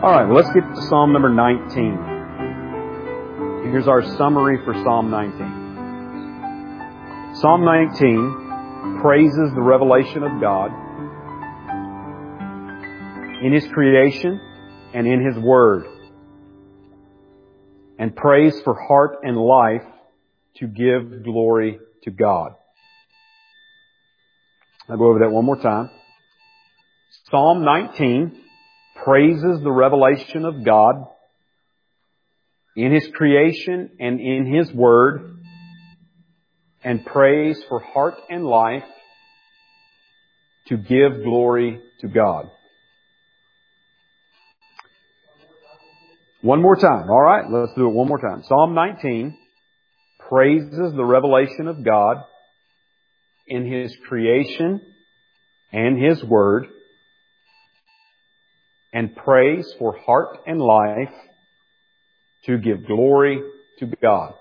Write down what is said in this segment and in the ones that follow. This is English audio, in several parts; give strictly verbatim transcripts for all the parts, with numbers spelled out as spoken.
All right, well, let's get to Psalm number nineteen. Here's our summary for Psalm nineteen. Psalm nineteen praises the revelation of God in His creation and in His Word, and prays for heart and life to give glory to God. I'll go over that one more time. Psalm nineteen praises the revelation of God in His creation and in His Word, and prays for heart and life to give glory to God. One more time. All right, let's do it one more time. Psalm nineteen praises the revelation of God in His creation and His Word, and prays for heart and life to give glory to God.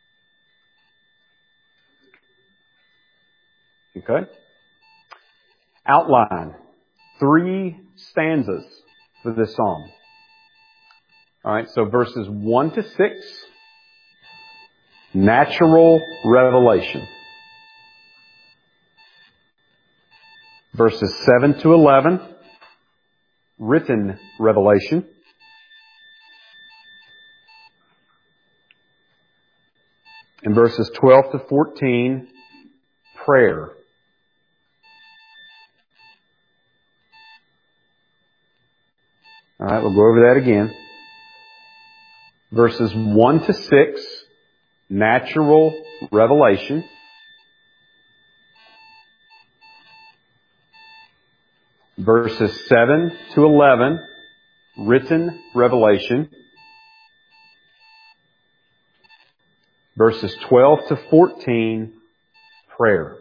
Okay? Outline. Three stanzas for this psalm. Alright, so verses one to six, natural revelation. Verses seven to eleven, written revelation. And verses twelve to fourteen, prayer. Alright, we'll go over that again. Verses one to six, natural revelation. Verses seven to eleven, written revelation. Verses twelve to fourteen, prayer.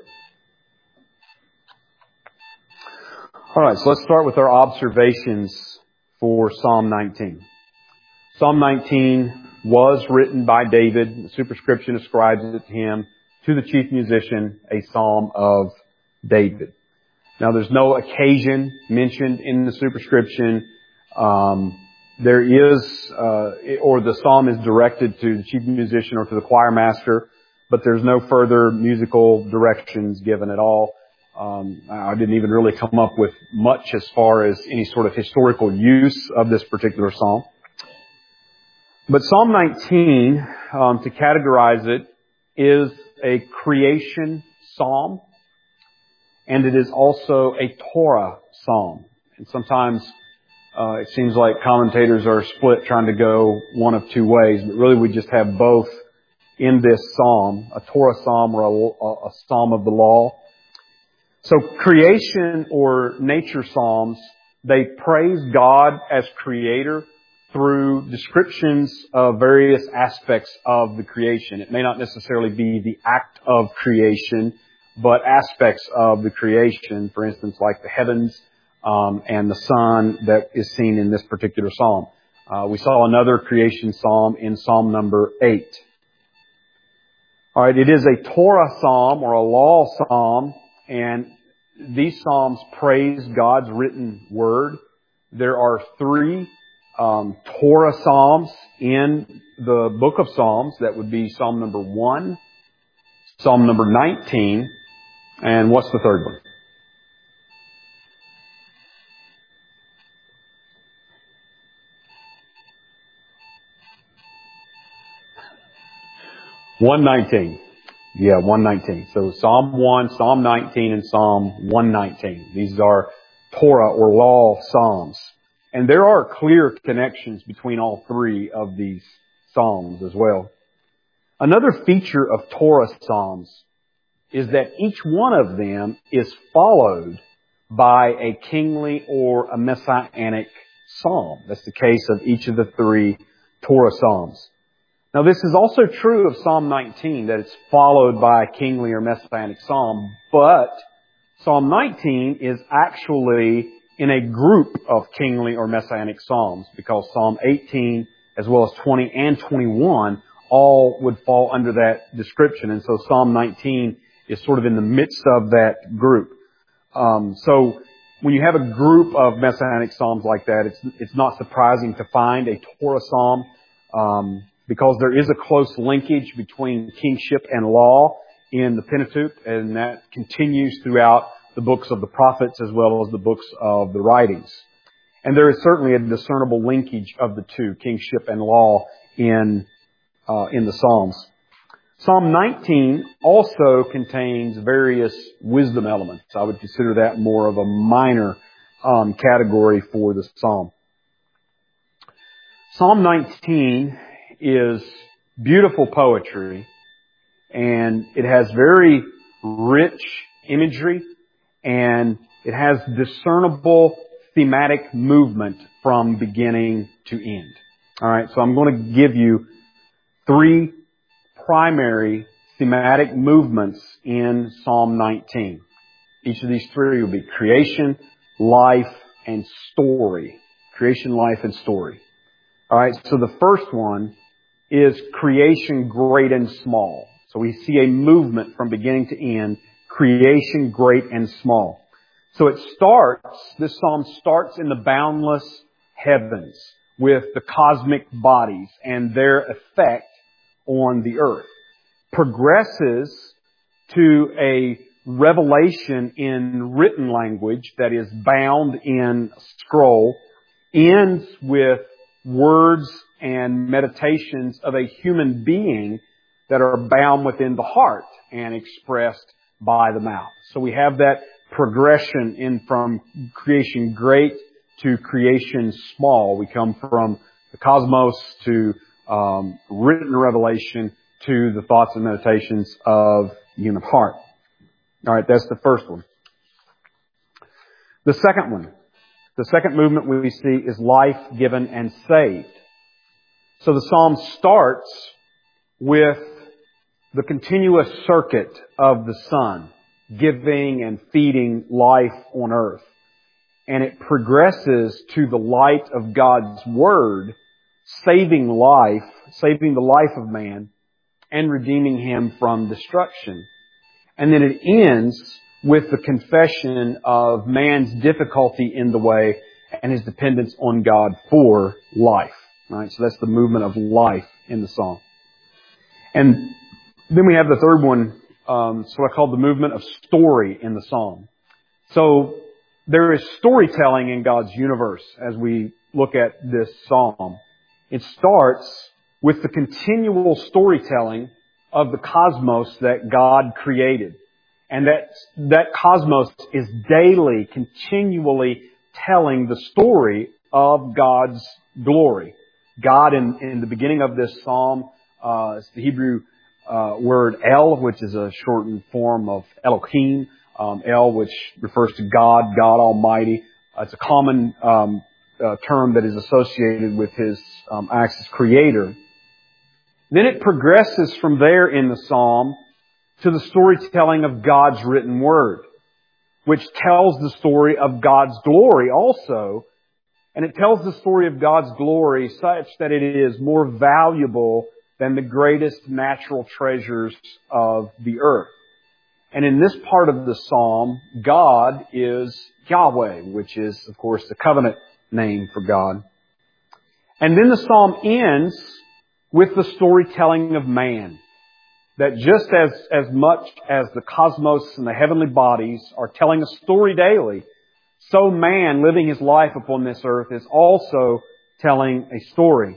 Alright, so let's start with our observations for Psalm nineteen. Psalm nineteen was written by David. The superscription ascribes it to him, to the chief musician, a psalm of David. Now, there's no occasion mentioned in the superscription. Um, there is, uh, or the psalm is directed to the chief musician or to the choir master, but there's no further musical directions given at all. Um, I didn't even really come up with much as far as any sort of historical use of this particular psalm. But Psalm nineteen, um, to categorize it, is a creation psalm. And it is also a Torah psalm. And sometimes uh, it seems like commentators are split trying to go one of two ways. But really we just have both in this psalm, a Torah psalm or a, a psalm of the law. So creation or nature psalms, they praise God as creator through descriptions of various aspects of the creation. It may not necessarily be the act of creation, but aspects of the creation, for instance, like the heavens um, and the sun that is seen in this particular psalm. Uh, we saw another creation psalm in Psalm number eight. All right, it is a Torah psalm or a law psalm, and these psalms praise God's written word. There are three um, Torah psalms in the book of Psalms. That would be Psalm number one, Psalm number nineteen, and what's the third one? one nineteen. Yeah, one nineteen. So Psalm one, Psalm nineteen, and Psalm one nineteen. These are Torah or law psalms. And there are clear connections between all three of these psalms as well. Another feature of Torah psalms is that each one of them is followed by a kingly or a messianic psalm. That's the case of each of the three Torah psalms. Now, this is also true of Psalm nineteen, that it's followed by a kingly or messianic psalm, but Psalm nineteen is actually in a group of kingly or messianic psalms, because Psalm eighteen, as well as twenty and twenty-one, all would fall under that description. And so Psalm nineteen is sort of in the midst of that group. Um, so when you have a group of messianic psalms like that, it's it's not surprising to find a Torah psalm um, because there is a close linkage between kingship and law in the Pentateuch, and that continues throughout the books of the prophets as well as the books of the writings. And there is certainly a discernible linkage of the two, kingship and law, in uh, in the Psalms. Psalm nineteen also contains various wisdom elements. I would consider that more of a minor um, category for the psalm. Psalm nineteen is beautiful poetry, and it has very rich imagery, and it has discernible thematic movement from beginning to end. All right, so I'm going to give you three primary thematic movements in Psalm nineteen. Each of these three will be creation, life, and story. Creation, life, and story. All right, so the first one is creation great and small. So we see a movement from beginning to end, creation great and small. So it starts, this psalm starts in the boundless heavens with the cosmic bodies and their effect on the earth. Progresses to a revelation in written language that is bound in scroll. Ends with words and meditations of a human being that are bound within the heart and expressed by the mouth. So we have that progression in from creation great to creation small. We come from the cosmos to um, written revelation to the thoughts and meditations of the human heart. All right, that's the first one. The second one, the second movement we see is life given and saved. So the psalm starts with the continuous circuit of the sun, giving and feeding life on earth. And it progresses to the light of God's Word, saving life, saving the life of man, and redeeming him from destruction. And then it ends with the confession of man's difficulty in the way and his dependence on God for life. Right? So that's the movement of life in the psalm. And then we have the third one, um, so I call the movement of story in the psalm. So there is storytelling in God's universe as we look at this psalm. It starts with the continual storytelling of the cosmos that God created. And that, that cosmos is daily, continually telling the story of God's glory. God, in, in the beginning of this psalm, uh, it's the Hebrew uh, word El, which is a shortened form of Elohim. Um, El, which refers to God, God Almighty. Uh, it's a common um, uh, term that is associated with His um, acts as Creator. Then it progresses from there in the psalm to the storytelling of God's written word, which tells the story of God's glory also. And it tells the story of God's glory such that it is more valuable than the greatest natural treasures of the earth. And in this part of the psalm, God is Yahweh, which is, of course, the covenant name for God. And then the psalm ends with the storytelling of man. That just as, as much as the cosmos and the heavenly bodies are telling a story daily, so man living his life upon this earth is also telling a story.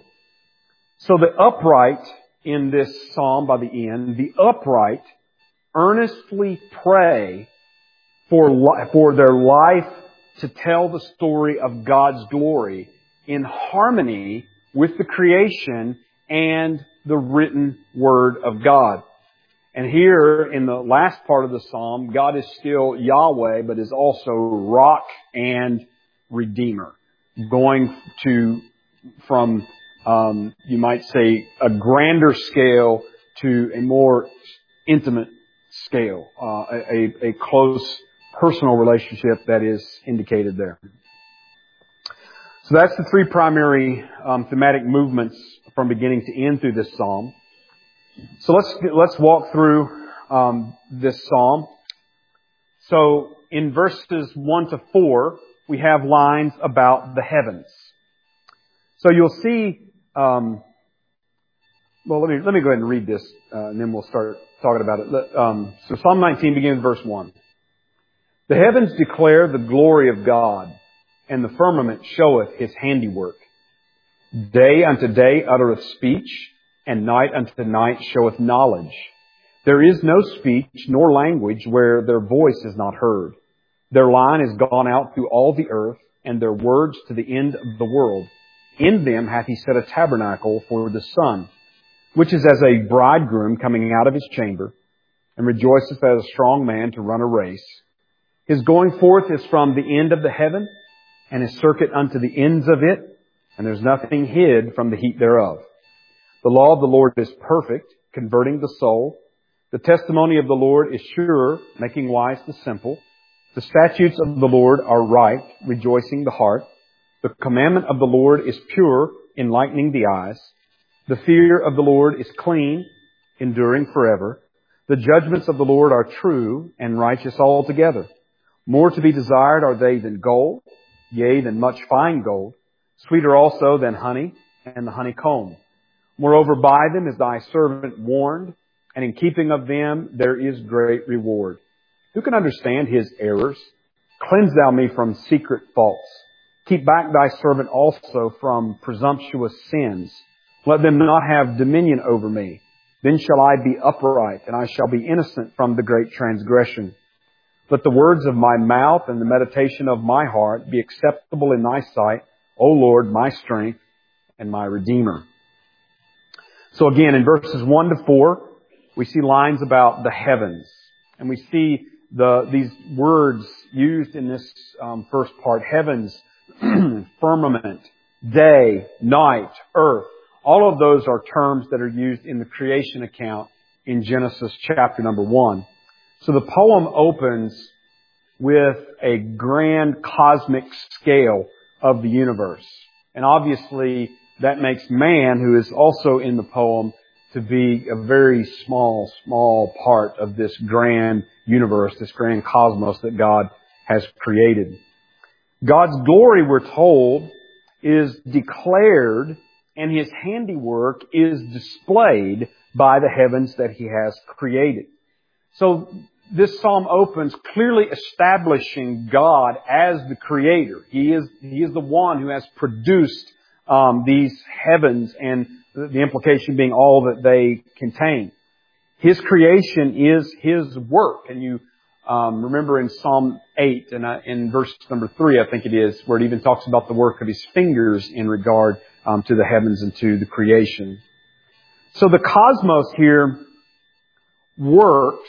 So the upright in this psalm by the end, the upright earnestly pray for, li- for their life to tell the story of God's glory in harmony with the creation and the written Word of God. And here in the last part of the psalm, God is still Yahweh, but is also Rock and Redeemer. Going to, from, um, you might say, a grander scale to a more intimate scale, uh, a, a close personal relationship that is indicated there. So that's the three primary um, thematic movements from beginning to end through this psalm. So let's let's walk through um, this psalm. So in verses one to four, we have lines about the heavens. So you'll see, um, well, let me, let me go ahead and read this, uh, and then we'll start talking about it. Um, so Psalm nineteen begins with verse one. The heavens declare the glory of God, and the firmament showeth His handiwork. Day unto day uttereth speech, and night unto night showeth knowledge. There is no speech nor language where their voice is not heard. Their line is gone out through all the earth, and their words to the end of the world. In them hath He set a tabernacle for the sun, which is as a bridegroom coming out of his chamber, and rejoiceth as a strong man to run a race. His going forth is from the end of the heaven, and His circuit unto the ends of it, and there's nothing hid from the heat thereof. The law of the Lord is perfect, converting the soul. The testimony of the Lord is sure, making wise the simple. The statutes of the Lord are right, rejoicing the heart. The commandment of the Lord is pure, enlightening the eyes. The fear of the Lord is clean, enduring forever. The judgments of the Lord are true and righteous altogether. More to be desired are they than gold, yea, than much fine gold. Sweeter also than honey and the honeycomb. Moreover, by them is thy servant warned, and in keeping of them there is great reward. Who can understand his errors? Cleanse thou me from secret faults. Keep back thy servant also from presumptuous sins. Let them not have dominion over me. Then shall I be upright, and I shall be innocent from the great transgression. Let the words of my mouth and the meditation of my heart be acceptable in thy sight, O Lord, my strength and my Redeemer. So again, in verses one to four, we see lines about the heavens. And we see the these words used in this um, first part. Heavens, firmament, day, night, earth. All of those are terms that are used in the creation account in Genesis chapter number one. So the poem opens with a grand cosmic scale of the universe. And obviously that makes man, who is also in the poem, to be a very small, small part of this grand universe, this grand cosmos that God has created. God's glory, we're told, is declared and His handiwork is displayed by the heavens that He has created. So this psalm opens clearly establishing God as the Creator. He is, He is the one who has produced um, these heavens, and the implication being all that they contain. His creation is His work. And you um, remember in Psalm eight, and uh, in verse number three, I think it is, where it even talks about the work of His fingers in regard um, to the heavens and to the creation. So the cosmos here works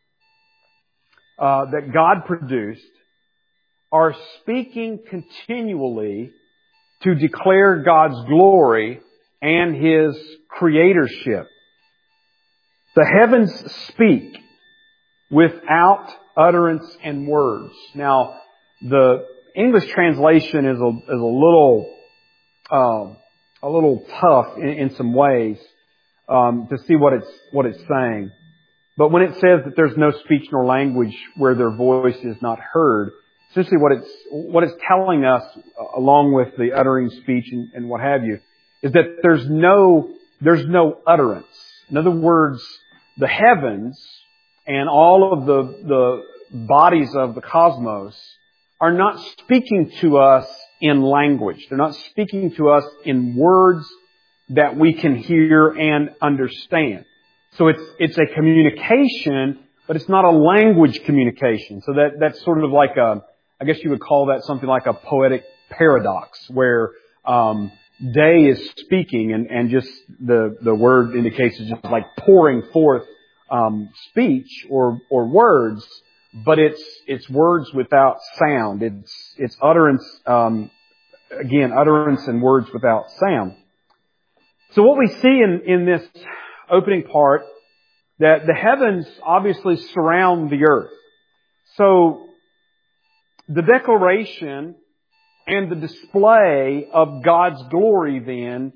uh, that God produced are speaking continually to declare God's glory and His creatorship. The heavens speak without utterance and words. Now, the English translation is a, is a little, uh, a little tough in, in some ways um, to see what it's what it's saying. But when it says that there's no speech nor language where their voice is not heard, essentially what it's what it's telling us, uh, along with the uttering speech and, and what have you, is that there's no there's no utterance. In other words, the heavens and all of the the bodies of the cosmos are not speaking to us in language. They're not speaking to us in words that we can hear and understand. So it's it's a communication, but it's not a language communication. So that that's sort of like a, I guess you would call that something like a poetic paradox, where um, day is speaking, and, and just the the word indicates it's just like pouring forth um, speech or or words, but it's it's words without sound. It's it's utterance, um, again, utterance and words without sound. So what we see in in this opening part, that the heavens obviously surround the earth. So the declaration and the display of God's glory then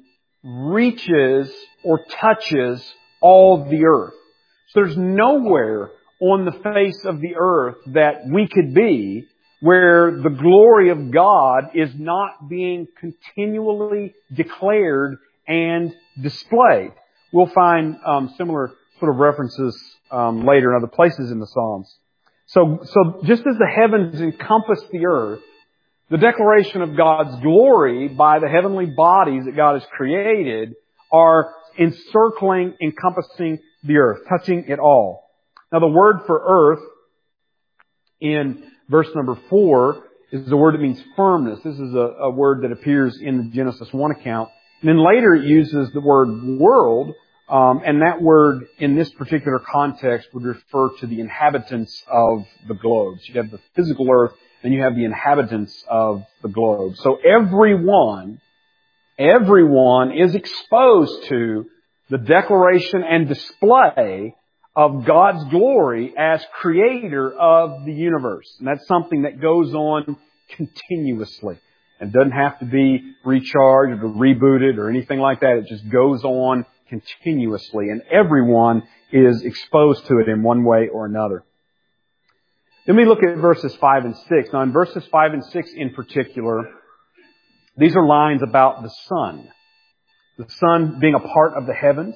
reaches or touches all the earth. So there's nowhere on the face of the earth that we could be where the glory of God is not being continually declared and displayed. We'll find um, similar sort of references um, later in other places in the Psalms. So, so just as the heavens encompass the earth, the declaration of God's glory by the heavenly bodies that God has created are encircling, encompassing the earth, touching it all. Now the word for earth in verse number four is the word that means firmness. This is a, a word that appears in the Genesis one account. And then later it uses the word world, um, and that word in this particular context would refer to the inhabitants of the globe. So you have the physical earth, and you have the inhabitants of the globe. So everyone, everyone is exposed to the declaration and display of God's glory as creator of the universe. And that's something that goes on continuously. It doesn't have to be recharged or rebooted or anything like that. It just goes on continuously. And everyone is exposed to it in one way or another. Then we look at verses five and six. Now in verses five and six in particular, these are lines about the sun. The sun being a part of the heavens.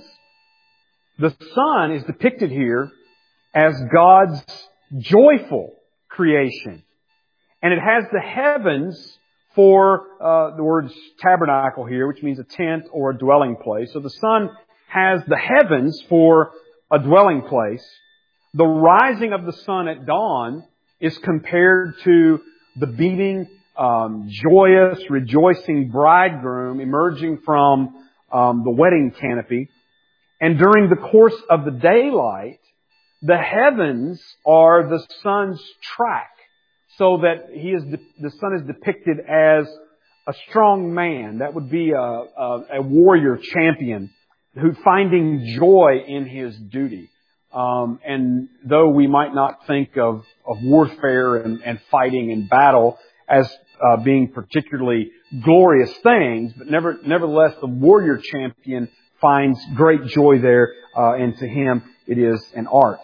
The sun is depicted here as God's joyful creation. And it has the heavens for uh, the words tabernacle here, which means a tent or a dwelling place. So the sun has the heavens for a dwelling place. The rising of the sun at dawn is compared to the beaming, um, joyous, rejoicing bridegroom emerging from um, the wedding canopy. And during the course of the daylight, the heavens are the sun's track, so that he is the sun is depicted as a strong man. That would be a, a, a warrior champion who finding joy in his duty. Um, and though we might not think of, of warfare and, and fighting and battle as uh, being particularly glorious things, but never, nevertheless, the warrior champion finds great joy there, uh, and to him it is an art.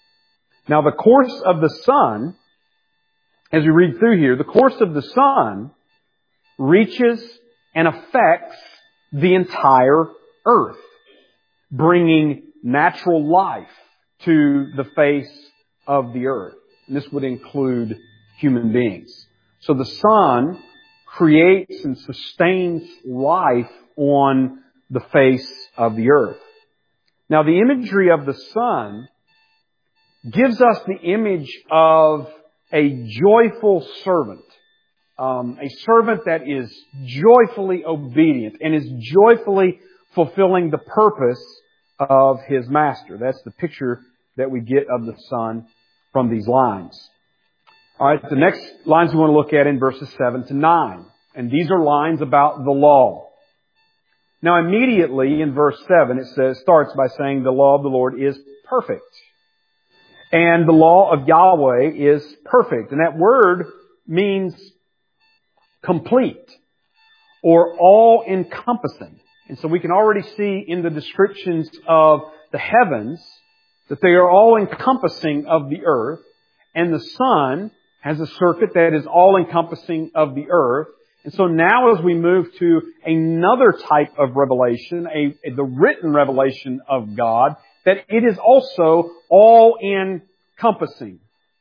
Now the course of the sun, as we read through here, the course of the sun reaches and affects the entire earth, bringing natural life to the face of the earth. And this would include human beings. So the sun creates and sustains life on the face of the earth. Now the imagery of the sun gives us the image of a joyful servant. Um, a servant that is joyfully obedient and is joyfully fulfilling the purpose of his master. That's the picture that we get of the sun from these lines. Alright, the next lines we want to look at in verses seven to nine. And these are lines about the law. Now immediately in verse seven it says, starts by saying the law of the Lord is perfect. And the law of Yahweh is perfect. And that word means complete or all-encompassing. And so we can already see in the descriptions of the heavens that they are all-encompassing of the earth. And the sun has a circuit that is all-encompassing of the earth. And so now as we move to another type of revelation, a, a the written revelation of God, that it is also all-encompassing.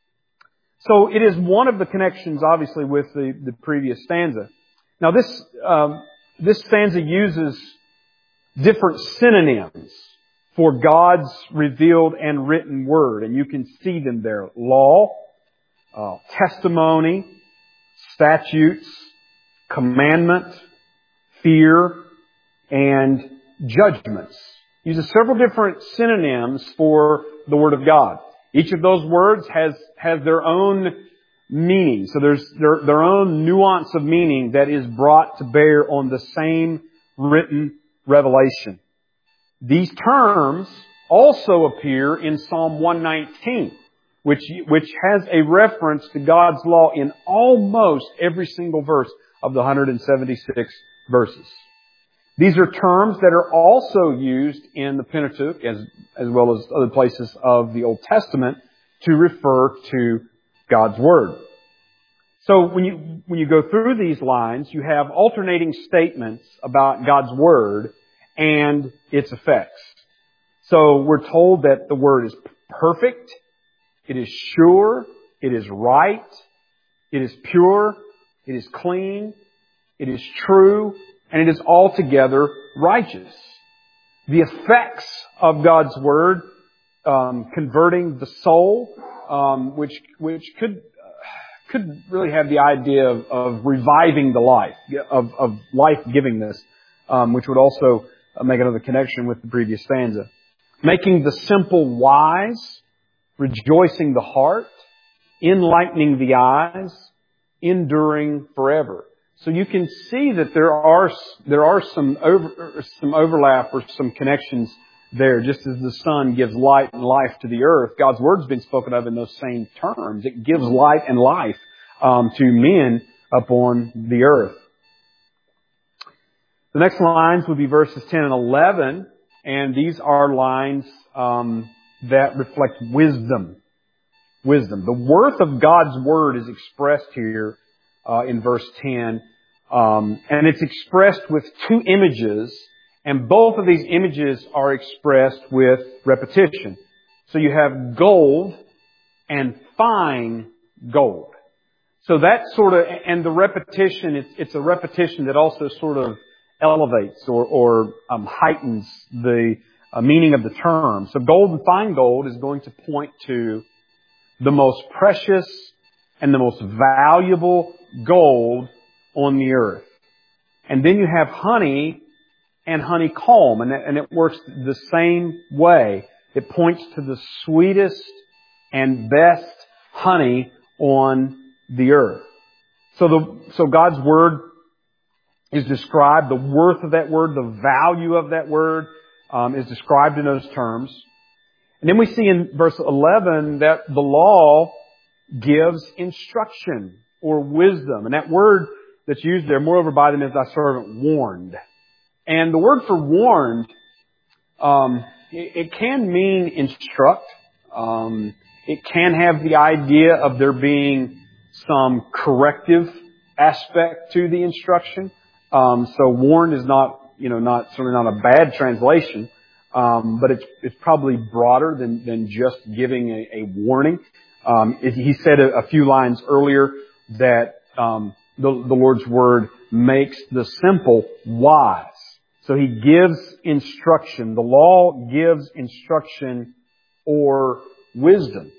So it is one of the connections, obviously, with the, the previous stanza. Now this, um, this stanza uses different synonyms for God's revealed and written word. And you can see them there. Law, uh, testimony, statutes, commandment, fear, and judgments. Uses several different synonyms for the Word of God. Each of those words has, has their own meaning. So there's their, their own nuance of meaning that is brought to bear on the same written revelation. These terms also appear in Psalm one nineteen, which, which has a reference to God's law in almost every single verse of the one hundred seventy-six verses. These are terms that are also used in the Pentateuch as, as well as other places of the Old Testament to refer to God's Word. So when you, when you go through these lines, you have alternating statements about God's Word and its effects. So we're told that the Word is perfect, it is sure, it is right, it is pure, it is clean, it is true, and it is altogether righteous. The effects of God's Word, um, converting the soul, um, which which could could really have the idea of, of reviving the life, of, of life-givingness, um, which would also make another connection with the previous stanza. Making the simple wise, rejoicing the heart, enlightening the eyes, enduring forever. So you can see that there are there are some over, some overlap or some connections there. Just as the sun gives light and life to the earth, God's Word's been spoken of in those same terms. It gives light and life um, to men upon the earth. The next lines would be verses ten and eleven, and these are lines um, that reflect wisdom. Wisdom. The worth of God's Word is expressed here uh, in verse ten, um, and it's expressed with two images. And both of these images are expressed with repetition. So you have gold and fine gold. So that sort of, and the repetition, it's, it's a repetition that also sort of elevates or, or um, heightens the uh, meaning of the term. So gold and fine gold is going to point to the most precious and the most valuable gold on the earth. And then you have honey and honeycomb, and, and it works the same way. It points to the sweetest and best honey on the earth. So the so God's Word is described, the worth of that Word, the value of that Word um, is described in those terms. And then we see in verse eleven that the law gives instruction or wisdom. And that word that's used there, moreover by them is thy servant warned. And the word for warned, um, it, it can mean instruct. Um, it can have the idea of there being some corrective aspect to the instruction. Um, so warned is not, you know, not certainly not a bad translation, um, but it's it's probably broader than than just giving a, a warning. Um, it, he said a, a few lines earlier that um, the, the Lord's Word makes the simple wise. So He gives instruction. The law gives instruction or wisdom.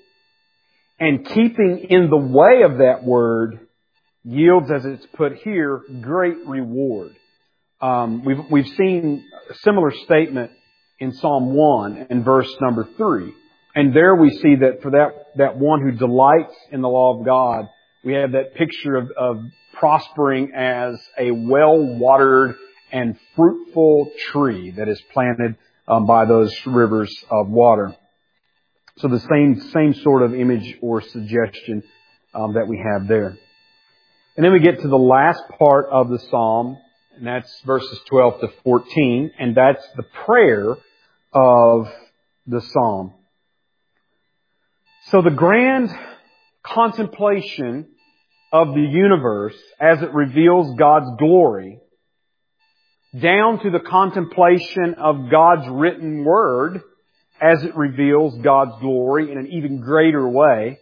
And keeping in the way of that Word yields, as it's put here, great reward. Um, we've, we've seen a similar statement in Psalm one and verse number three. And there we see that for that, that one who delights in the law of God, we have that picture of, of prospering as a well-watered and fruitful tree that is planted um, by those rivers of water. So the same same sort of image or suggestion um, that we have there. And then we get to the last part of the psalm, and that's verses twelve to fourteen, and that's the prayer of the psalm. So the grand contemplation of the universe as it reveals God's glory, down to the contemplation of God's written Word as it reveals God's glory in an even greater way,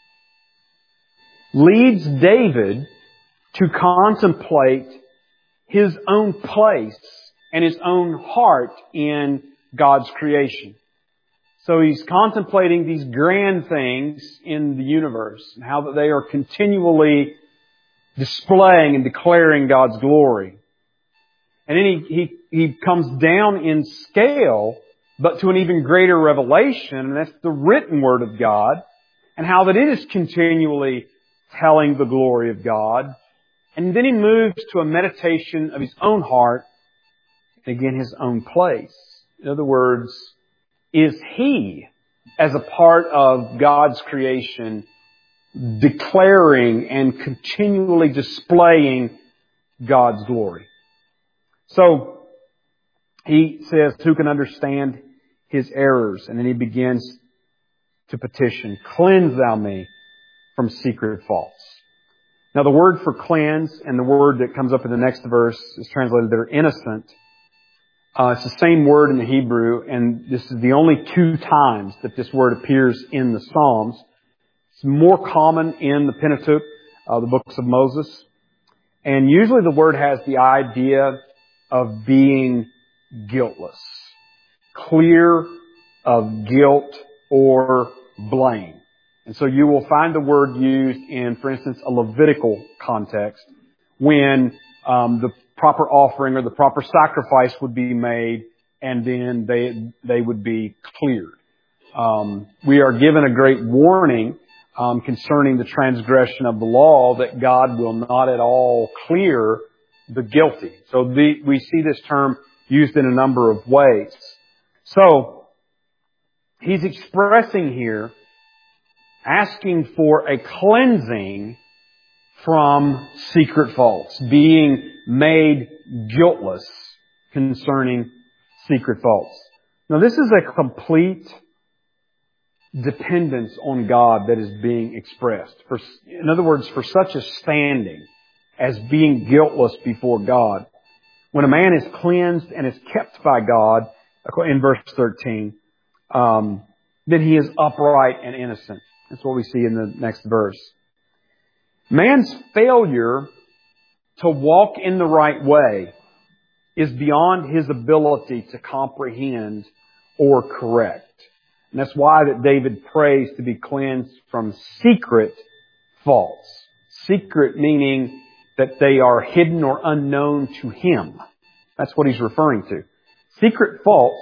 leads David to contemplate his own place and his own heart in God's creation. So he's contemplating these grand things in the universe and how that they are continually displaying and declaring God's glory. And then he, he, he comes down in scale, but to an even greater revelation, and that's the written Word of God, and how that it is continually telling the glory of God. And then he moves to a meditation of his own heart, and again his own place. In other words, is he, as a part of God's creation, declaring and continually displaying God's glory? So, he says, who can understand his errors? And then he begins to petition. Cleanse thou me from secret faults. Now the word for cleanse and the word that comes up in the next verse is translated there, innocent. Uh, it's the same word in the Hebrew, and this is the only two times that this word appears in the Psalms. It's more common in the Pentateuch, uh, the books of Moses. And usually the word has the idea of being guiltless, clear of guilt or blame. And so you will find the word used in, for instance, a Levitical context when um, the proper offering or the proper sacrifice would be made, and then they they would be cleared. Um, we are given a great warning um, concerning the transgression of the law, that God will not at all clear the guilty. So the, we see this term used in a number of ways. So he's expressing here, asking for a cleansing from secret faults, being made guiltless concerning secret faults. Now this is a complete dependence on God that is being expressed. For, in other words, for such a standing as being guiltless before God, when a man is cleansed and is kept by God, in verse thirteen, um, then he is upright and innocent. That's what we see in the next verse. Man's failure to walk in the right way is beyond his ability to comprehend or correct. And that's why that David prays to be cleansed from secret faults. Secret meaning that they are hidden or unknown to him. That's what he's referring to. Secret faults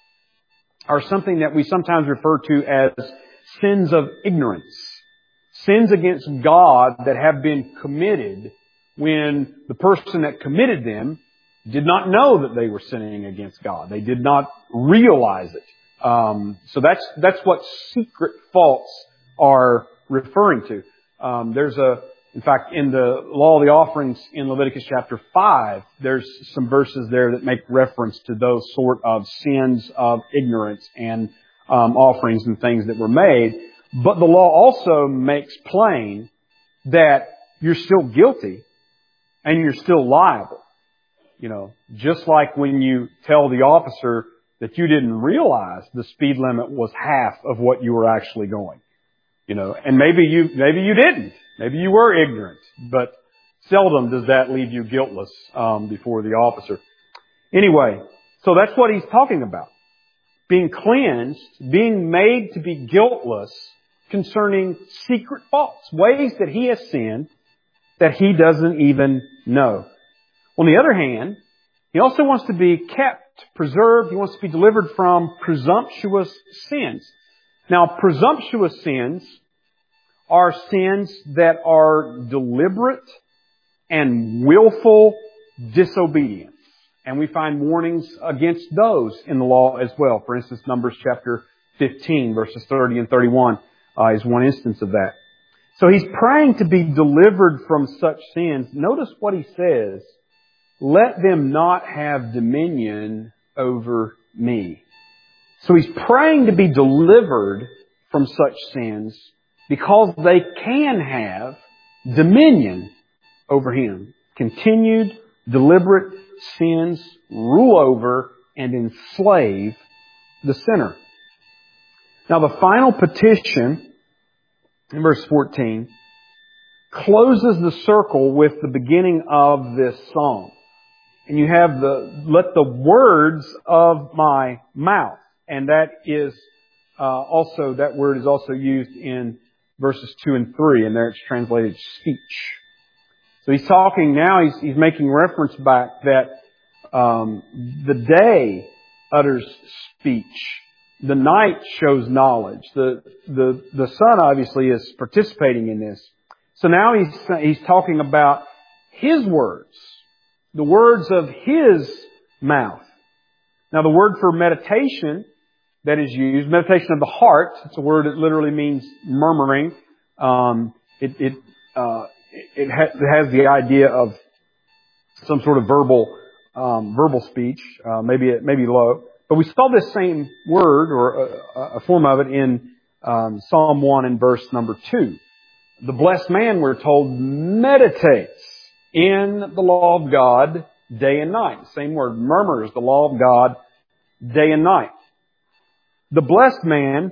are something that we sometimes refer to as sins of ignorance. Sins against God that have been committed when the person that committed them did not know that they were sinning against God. They did not realize it. Um, so that's that's what secret faults are referring to. Um, there's a, in fact, in the Law of the Offerings in Leviticus chapter five, there's some verses there that make reference to those sort of sins of ignorance and um, offerings and things that were made. But the law also makes plain that you're still guilty and you're still liable. You know, just like when you tell the officer that you didn't realize the speed limit was half of what you were actually going. You know, and maybe you, maybe you didn't. Maybe you were ignorant, but seldom does that leave you guiltless, um, before the officer. Anyway, so that's what he's talking about. Being cleansed, being made to be guiltless concerning secret faults, ways that he has sinned that he doesn't even know. On the other hand, he also wants to be kept, preserved. He wants to be delivered from presumptuous sins. Now, presumptuous sins are sins that are deliberate and willful disobedience. And we find warnings against those in the law as well. For instance, Numbers chapter fifteen, verses thirty and thirty-one uh, is one instance of that. So he's praying to be delivered from such sins. Notice what he says. Let them not have dominion over me. So he's praying to be delivered from such sins because they can have dominion over him. Continued, deliberate sins rule over and enslave the sinner. Now the final petition in verse fourteen closes the circle with the beginning of this psalm. And you have the, let the words of my mouth. And that is uh, also, that word is also used in verses two and three. And there it's translated speech. So he's talking now, he's, he's making reference back that um, the day utters speech. The night shows knowledge. The, the, the sun obviously is participating in this. So now he's, he's talking about his words. The words of his mouth. Now the word for meditation that is used, meditation of the heart, it's a word that literally means murmuring. Um, it, it, uh, it, ha- it has the idea of some sort of verbal, um, verbal speech, uh, maybe, maybe low. But we saw this same word or a, a form of it in, um, Psalm one and verse number two. The blessed man, we're told, meditates in the law of God day and night. Same word, murmurs the law of God day and night. The blessed man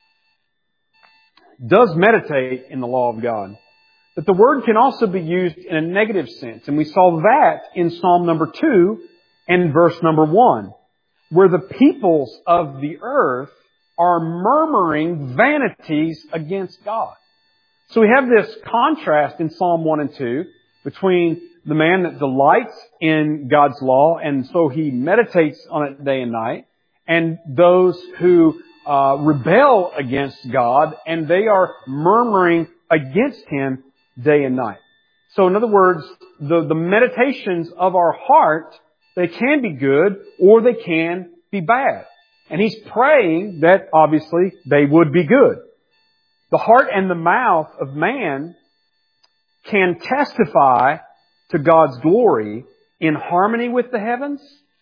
does meditate in the law of God. But the word can also be used in a negative sense. And we saw that in Psalm number two and verse number one, where the peoples of the earth are murmuring vanities against God. So we have this contrast in Psalm one and two between the man that delights in God's law, and so he meditates on it day and night, and those who uh, rebel against God, and they are murmuring against Him day and night. So in other words, the, the meditations of our heart, they can be good or they can be bad. And he's praying that obviously they would be good. The heart and the mouth of man can testify to God's glory in harmony with the heavens,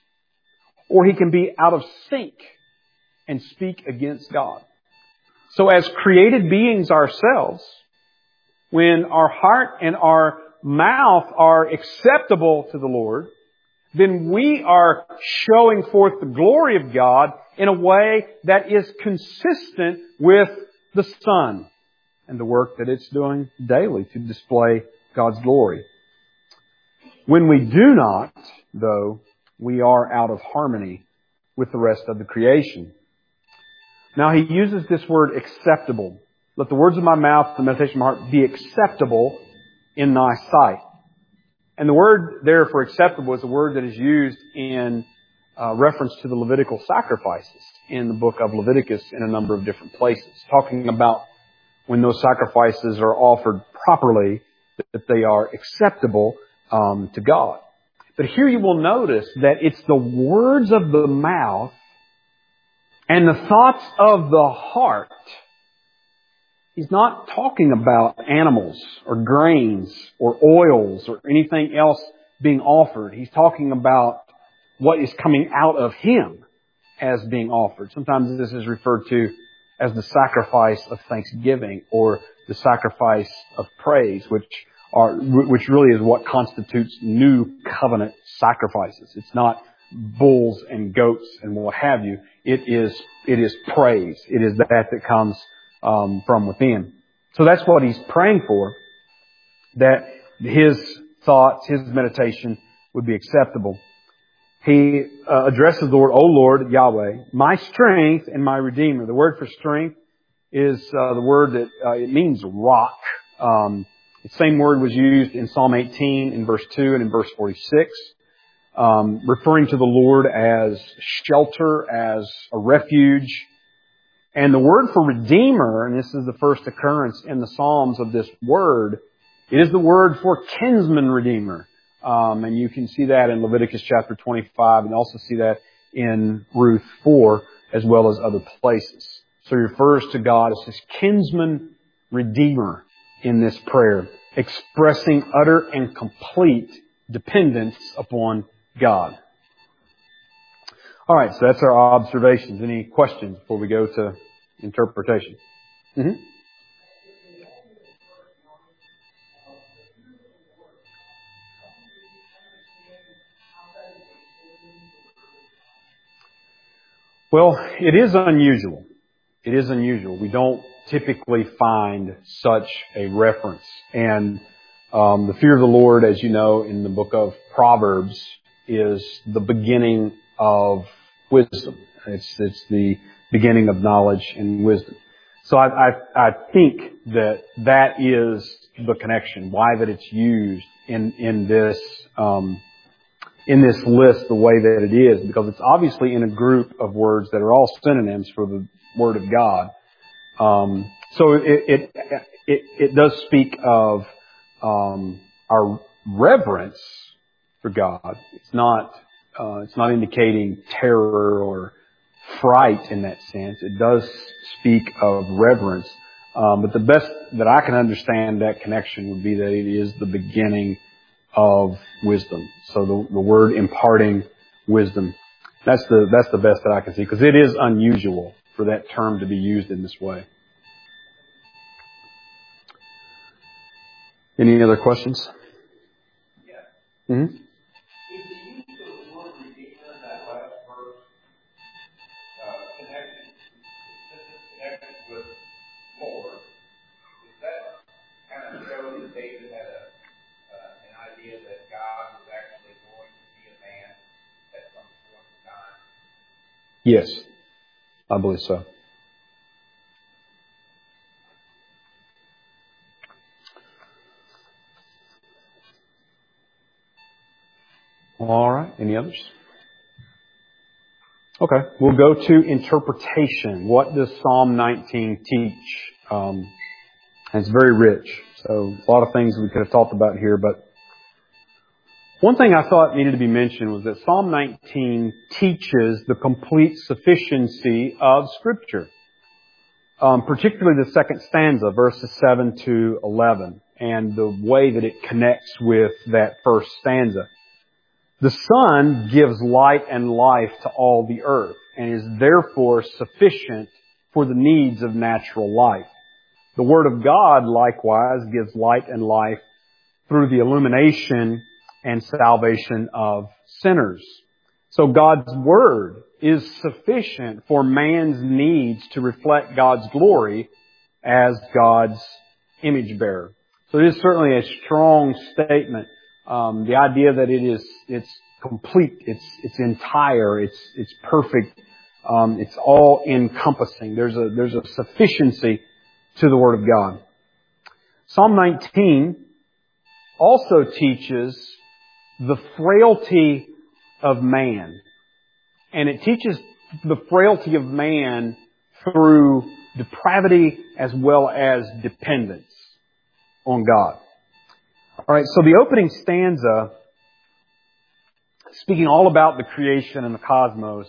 or he can be out of sync and speak against God. So as created beings ourselves, when our heart and our mouth are acceptable to the Lord, then we are showing forth the glory of God in a way that is consistent with the sun and the work that it's doing daily to display God's glory. When we do not, though, we are out of harmony with the rest of the creation. Now he uses this word acceptable. Let the words of my mouth, the meditation of my heart be acceptable in thy sight. And the word there for acceptable is a word that is used in uh, reference to the Levitical sacrifices in the book of Leviticus in a number of different places, talking about when those sacrifices are offered properly, that they are acceptable um, to God. But here you will notice that it's the words of the mouth and the thoughts of the heart. He's not talking about animals or grains or oils or anything else being offered. He's talking about what is coming out of Him as being offered. Sometimes this is referred to as the sacrifice of thanksgiving or the sacrifice of praise, which are, which really is what constitutes new covenant sacrifices. It's not bulls and goats and what have you. It is, it is praise. It is that that comes Um, from within. So that's what he's praying for, that his thoughts, his meditation would be acceptable. He uh, addresses the Lord, O Lord, Yahweh, my strength and my Redeemer. The word for strength is uh, the word that, uh, it means rock. Um, the same word was used in Psalm eighteen in verse two and in verse forty-six, um, referring to the Lord as shelter, as a refuge. And the word for Redeemer, and this is the first occurrence in the Psalms of this word, it is the word for kinsman redeemer. Um, and you can see that in Leviticus chapter twenty-five, and also see that in Ruth four, as well as other places. So he refers to God as his kinsman redeemer in this prayer, expressing utter and complete dependence upon God. All right, so that's our observations. Any questions before we go to interpretation? Mm-hmm. Well, it is unusual. It is unusual. We don't typically find such a reference. And um, the fear of the Lord, as you know, in the book of Proverbs, is the beginning of wisdom. It's, it's the beginning of knowledge and wisdom. So I, I, I think that that is the connection, why that it's used in, in this, um, in this list the way that it is, because it's obviously in a group of words that are all synonyms for the Word of God. Um, so it, it, it, it does speak of, um, our reverence for God. It's not, Uh, it's not indicating terror or fright in that sense. It does speak of reverence. Um, but the best that I can understand that connection would be that it is the beginning of wisdom. So the, the word imparting wisdom. That's the, that's the best that I can see, because it is unusual for that term to be used in this way. Any other questions? Yeah. Mm-hmm. Is the use of the word redeemer in that last verse uh, connected, since it's connected with Lord, does that kind of show that David had a uh, an idea that God was actually going to be a man at some point in time? Yes, I believe so. All right. Any others? Okay. We'll go to interpretation. What does Psalm nineteen teach? Um, and it's very rich. So a lot of things we could have talked about here, but one thing I thought needed to be mentioned was that Psalm nineteen teaches the complete sufficiency of Scripture. Um, particularly the second stanza, verses seven to eleven, and the way that it connects with that first stanza. The sun gives light and life to all the earth and is therefore sufficient for the needs of natural life. The Word of God likewise gives light and life through the illumination and salvation of sinners. So God's Word is sufficient for man's needs to reflect God's glory as God's image bearer. So it is certainly a strong statement. Um, the idea that it is, it's complete, it's, it's entire, it's, it's perfect, um, it's all encompassing. There's a, there's a sufficiency to the Word of God. Psalm nineteen also teaches the frailty of man. And it teaches the frailty of man through depravity as well as dependence on God. All right, so the opening stanza, speaking all about the creation and the cosmos,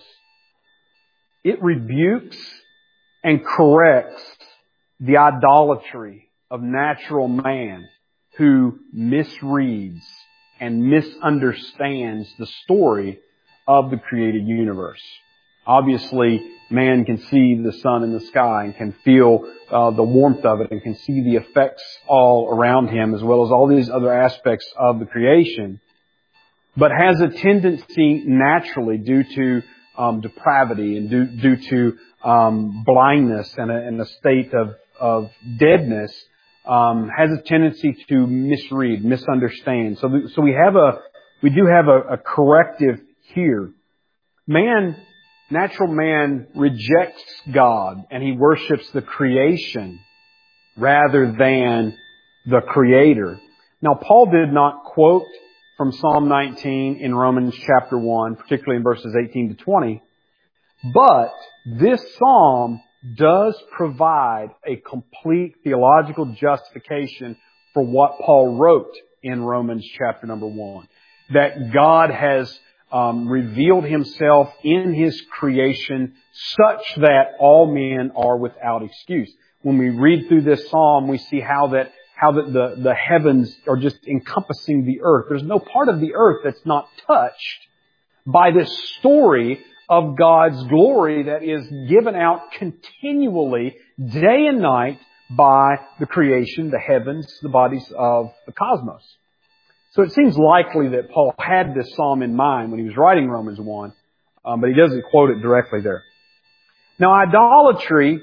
it rebukes and corrects the idolatry of natural man who misreads and misunderstands the story of the created universe. Obviously, man can see the sun in the sky and can feel uh, the warmth of it and can see the effects all around him as well as all these other aspects of the creation, but has a tendency naturally due to um, depravity and due, due to um, blindness and a, and a state of, of deadness, um, has a tendency to misread, misunderstand. So, th- so we have a, we do have a, a corrective here. Man, natural man rejects God and he worships the creation rather than the Creator. Now, Paul did not quote from Psalm nineteen in Romans chapter one, particularly in verses eighteen to twenty, but this psalm does provide a complete theological justification for what Paul wrote in Romans chapter number one. That God has um, revealed Himself in His creation such that all men are without excuse. When we read through this psalm, we see how that how that the, the heavens are just encompassing the earth. There's no part of the earth that's not touched by this story of God's glory that is given out continually, day and night, by the creation, the heavens, the bodies of the cosmos. So it seems likely that Paul had this psalm in mind when he was writing Romans one, um, but he doesn't quote it directly there. Now, idolatry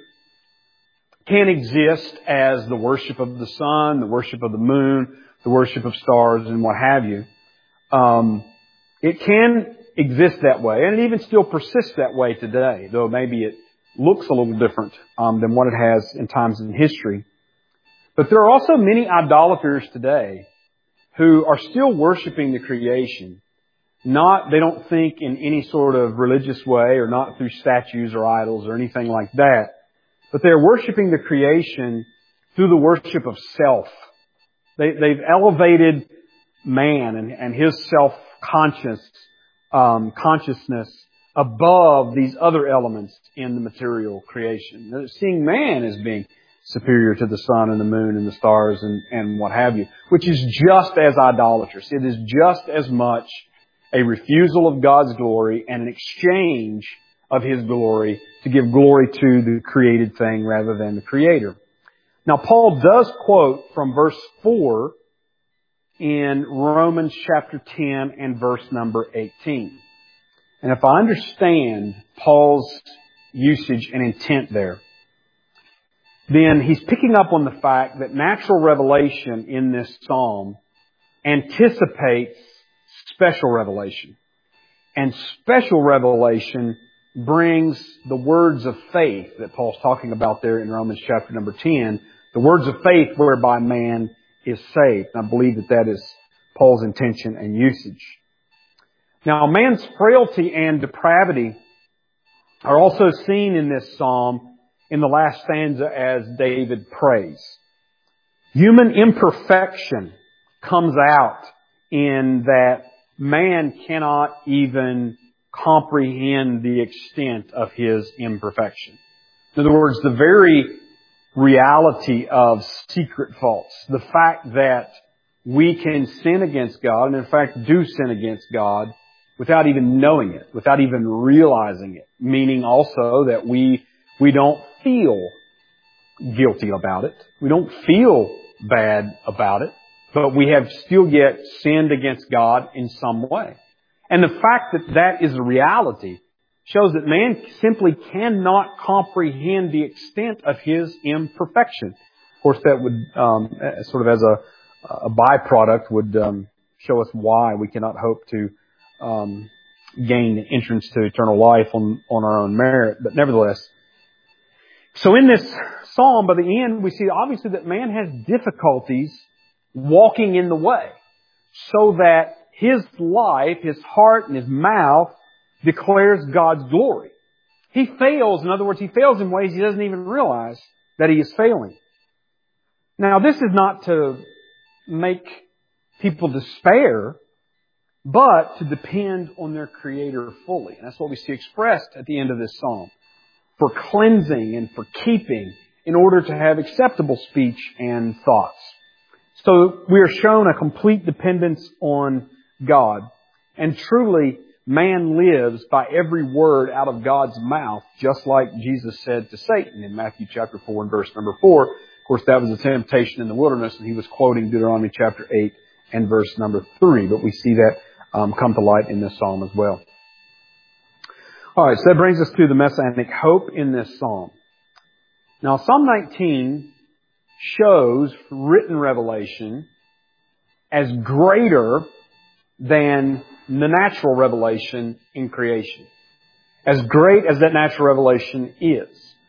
can exist as the worship of the sun, the worship of the moon, the worship of stars, and what have you. Um, it can exist that way, and it even still persists that way today, though maybe it looks a little different um, than what it has in times in history. But there are also many idolaters today who are still worshiping the creation. Not, they don't think in any sort of religious way or not through statues or idols or anything like that. But they're worshiping the creation through the worship of self. They, they've elevated man and, and his self-conscious um, consciousness above these other elements in the material creation. They're seeing man as being superior to the sun and the moon and the stars and, and what have you, which is just as idolatrous. It is just as much a refusal of God's glory and an exchange of His glory to give glory to the created thing rather than the Creator. Now, Paul does quote from verse four in Romans chapter ten and verse number eighteen. And if I understand Paul's usage and intent there, then he's picking up on the fact that natural revelation in this psalm anticipates special revelation. And special revelation brings the words of faith that Paul's talking about there in Romans chapter number ten, the words of faith whereby man is saved. And I believe that that is Paul's intention and usage. Now, man's frailty and depravity are also seen in this psalm in the last stanza as David prays. Human imperfection comes out in that man cannot even comprehend the extent of his imperfection. In other words, the very reality of secret faults, the fact that we can sin against God, and in fact do sin against God, without even knowing it, without even realizing it, meaning also that we we don't feel guilty about it. We don't feel bad about it, but we have still yet sinned against God in some way. And the fact that that is a reality shows that man simply cannot comprehend the extent of his imperfection. Of course, that would, um, sort of as a, a byproduct, would um, show us why we cannot hope to um, gain entrance to eternal life on, on our own merit. But nevertheless, so in this psalm, by the end, we see obviously that man has difficulties walking in the way, so that his life, his heart, and his mouth declares God's glory. He fails, in other words, he fails in ways he doesn't even realize that he is failing. Now, this is not to make people despair, but to depend on their Creator fully. And that's what we see expressed at the end of this psalm. For cleansing and for keeping, in order to have acceptable speech and thoughts. So we are shown a complete dependence on God. And truly, man lives by every word out of God's mouth, just like Jesus said to Satan in Matthew chapter four and verse number four. Of course, that was a temptation in the wilderness, and he was quoting Deuteronomy chapter eight and verse number three. But we see that um, come to light in this psalm as well. All right, so that brings us to the messianic hope in this psalm. Now, Psalm nineteen shows written revelation as greater than the natural revelation in creation. As great as that natural revelation is.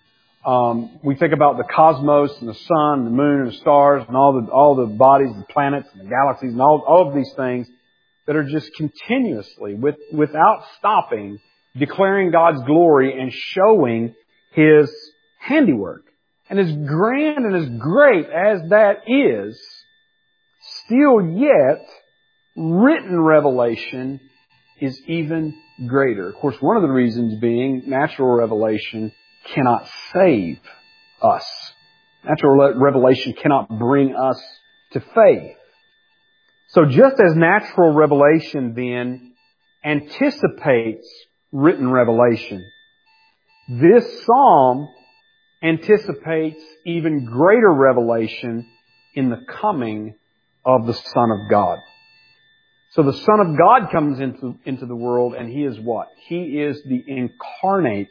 Um, we think about the cosmos and the sun, the moon and the stars and all the, all the bodies, the planets and the galaxies and all, all of these things that are just continuously, with, without stopping, declaring God's glory and showing His handiwork. And as grand and as great as that is, still yet, written revelation is even greater. Of course, one of the reasons being natural revelation cannot save us. Natural revelation cannot bring us to faith. So just as natural revelation then anticipates written revelation, this psalm anticipates even greater revelation in the coming of the Son of God. So the Son of God comes into, into the world, and He is what? He is the incarnate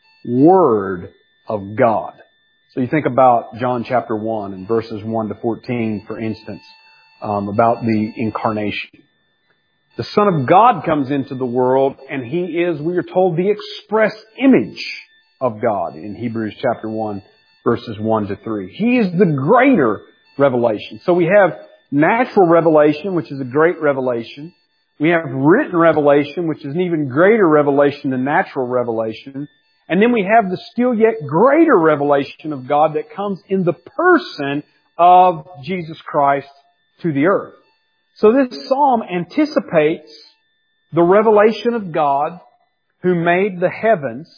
Word of God. So you think about John chapter one and verses one to fourteen, for instance, um, about the incarnation. The Son of God comes into the world, and He is, we are told, the express image of God in Hebrews chapter one, verses one to three. He is the greater revelation. So we have natural revelation, which is a great revelation. We have written revelation, which is an even greater revelation than natural revelation. And then we have the still yet greater revelation of God that comes in the person of Jesus Christ to the earth. So this psalm anticipates the revelation of God who made the heavens,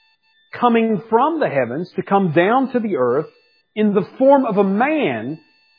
coming from the heavens to come down to the earth in the form of a man,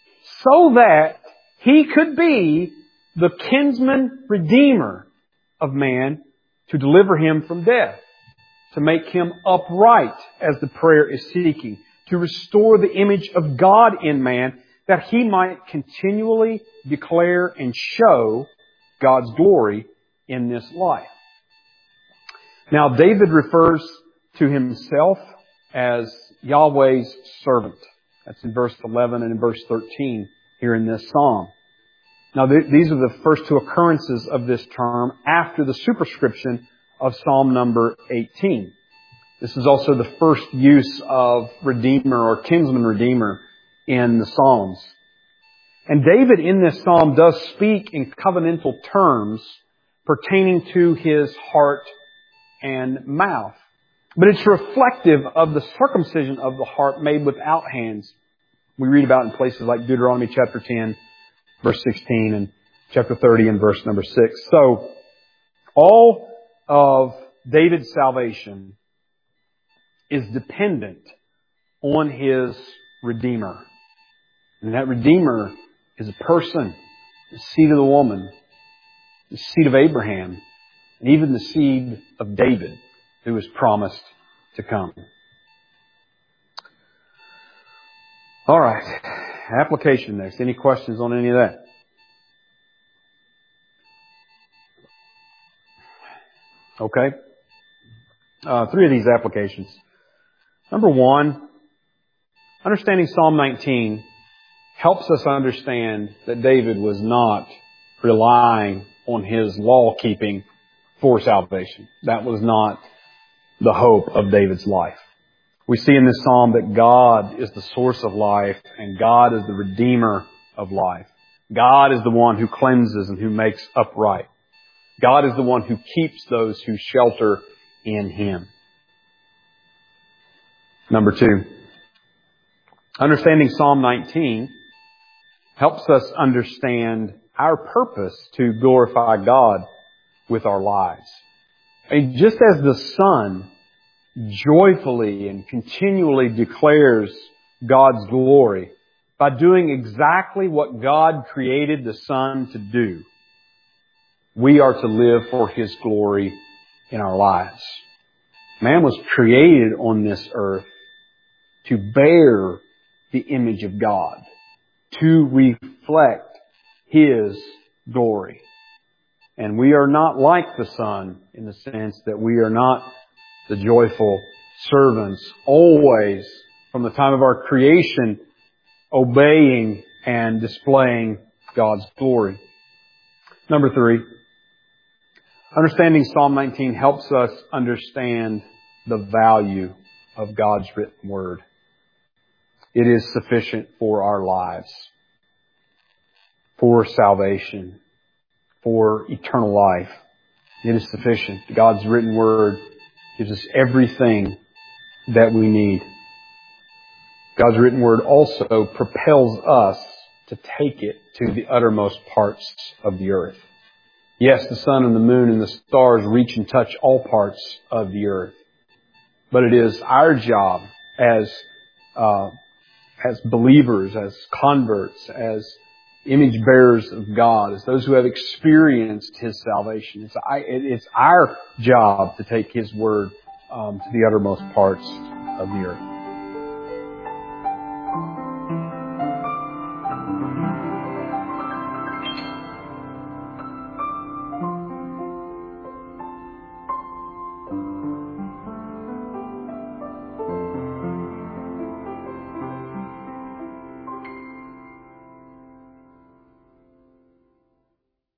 so that He could be the kinsman redeemer of man, to deliver him from death, to make him upright as the prayer is seeking, to restore the image of God in man, that He might continually declare and show God's glory in this life. Now, David refers to himself as Yahweh's servant. That's in verse eleven and in verse thirteen here in this psalm. Now, th- these are the first two occurrences of this term after the superscription of Psalm number eighteen. This is also the first use of Redeemer or kinsman Redeemer in the Psalms. And David in this psalm does speak in covenantal terms pertaining to his heart and mouth. But it's reflective of the circumcision of the heart made without hands. We read about in places like Deuteronomy chapter ten, verse sixteen, and chapter thirty and verse number six. So, all of David's salvation is dependent on his Redeemer. And that Redeemer is a person, the seed of the woman, the seed of Abraham, and even the seed of David, who was promised to come. All right. Application next. Any questions on any of that? Okay. Uh, three of these applications. Number one, understanding Psalm nineteen helps us understand that David was not relying on his law keeping for salvation. That was not the hope of David's life. We see in this psalm that God is the source of life and God is the Redeemer of life. God is the one who cleanses and who makes upright. God is the one who keeps those who shelter in Him. Number two, understanding Psalm nineteen helps us understand our purpose to glorify God with our lives. And just as the sun joyfully and continually declares God's glory by doing exactly what God created the sun to do, we are to live for His glory in our lives. Man was created on this earth to bear the image of God, to reflect His glory. And we are not like the sun in the sense that we are not the joyful servants, always from the time of our creation obeying and displaying God's glory. Number three, understanding Psalm nineteen helps us understand the value of God's written word. It is sufficient for our lives, for salvation, for eternal life. It is sufficient. God's written word gives us everything that we need. God's written word also propels us to take it to the uttermost parts of the earth. Yes, the sun and the moon and the stars reach and touch all parts of the earth. But it is our job as uh, as believers, as converts, as image bearers of God, as those who have experienced His salvation. It's, I, it's our job to take His word um, to the uttermost parts of the earth.